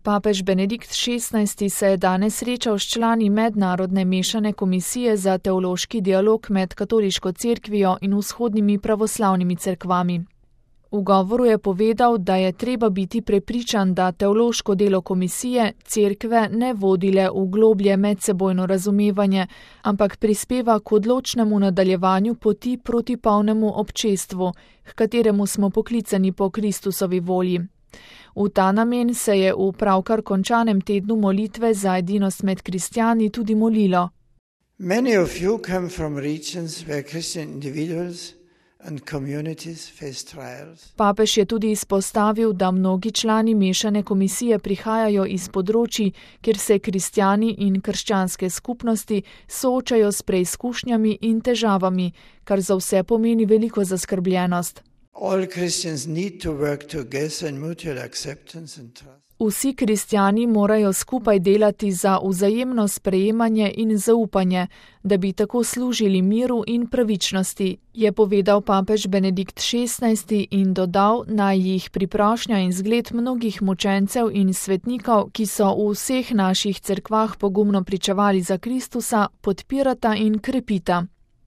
Papež Benedikt XVI se je danes srečal s člani Mednarodne mešane komisije za teološki dialog med Katoliško cerkvijo in vzhodnimi pravoslavnimi cerkvami. V govoru je povedal, da je treba biti prepričan, da teološko delo komisije cerkve ne vodile v globlje medsebojno razumevanje, ampak prispeva k odločnemu nadaljevanju poti proti polnemu občestvu, h kateremu smo poklicani po Kristusovi volji. V ta namen se je v pravkar končanem tednu molitve za edinost med kristjani tudi molilo. Many of you come from regions where Christian individuals and communities face trials. Papež je tudi izpostavil, da mnogi člani mešane komisije prihajajo iz področij, kjer se kristjani in krščanske skupnosti soočajo s preizkušnjami in težavami, kar za vse pomeni veliko zaskrbljenost. All Christians need to work together in mutual acceptance and trust. Vsi kristjani morajo skupaj delati za vzajemno sprejemanje in zaupanje, da bi tako služili miru in pravičnosti, je povedal papež Benedikt XVI in dodal, naj jih priprošnja in zgled mnogih mučencev in svetnikov, ki so v vseh naših cerkvah pogumno pričevali za Kristusa, podpirata in krepita.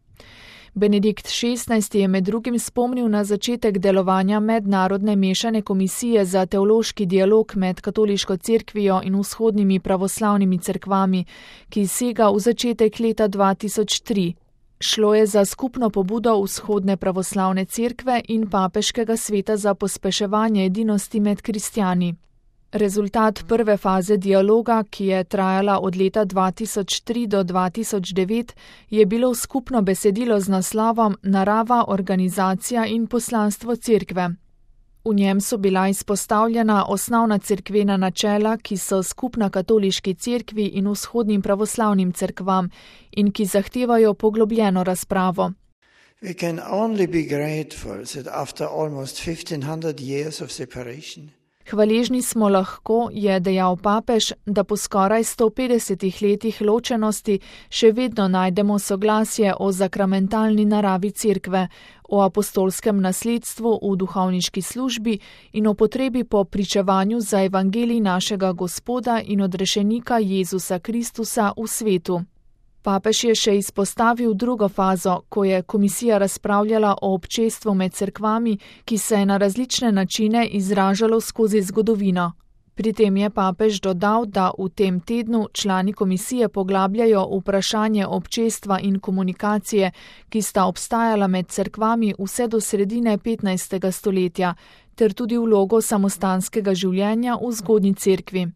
Benedikt XVI je med drugim spomnil na začetek delovanja Mednarodne mešane komisije za teološki dialog med Katoliško cerkvijo in vzhodnimi pravoslavnimi cerkvami, ki sega v začetek leta 2003. Šlo je za skupno pobudo Vzhodne pravoslavne cerkve in Papeškega sveta za pospeševanje edinosti med kristjani. Rezultat prve faze dialoga, ki je trajala od leta 2003 do 2009, je bilo skupno besedilo z naslovom Narava, organizacija in poslanstvo cerkve. V njem so bila izpostavljena osnovna cerkvena načela, ki so skupna Katoliški cerkvi in vzhodnim pravoslavnim cerkvam in ki zahtevajo poglobljeno razpravo. We can only be grateful that after almost 1500 years of separation, Hvaležni smo lahko, je dejal papež, da po skoraj 150 letih ločenosti še vedno najdemo soglasje o zakramentalni naravi cerkve, o apostolskem nasledstvu v duhovniški službi in o potrebi po pričevanju za evangelij našega Gospoda in odrešenika Jezusa Kristusa v svetu. Papež je še izpostavil drugo fazo, ko je komisija razpravljala o občestvu med cerkvami, ki se je na različne načine izražalo skozi zgodovino. Pri tem je papež dodal, da v tem tednu člani komisije poglabljajo vprašanje občestva in komunikacije, ki sta obstajala med cerkvami vse do sredine 15. stoletja, ter tudi vlogo samostanskega življenja v zgodnji cerkvi.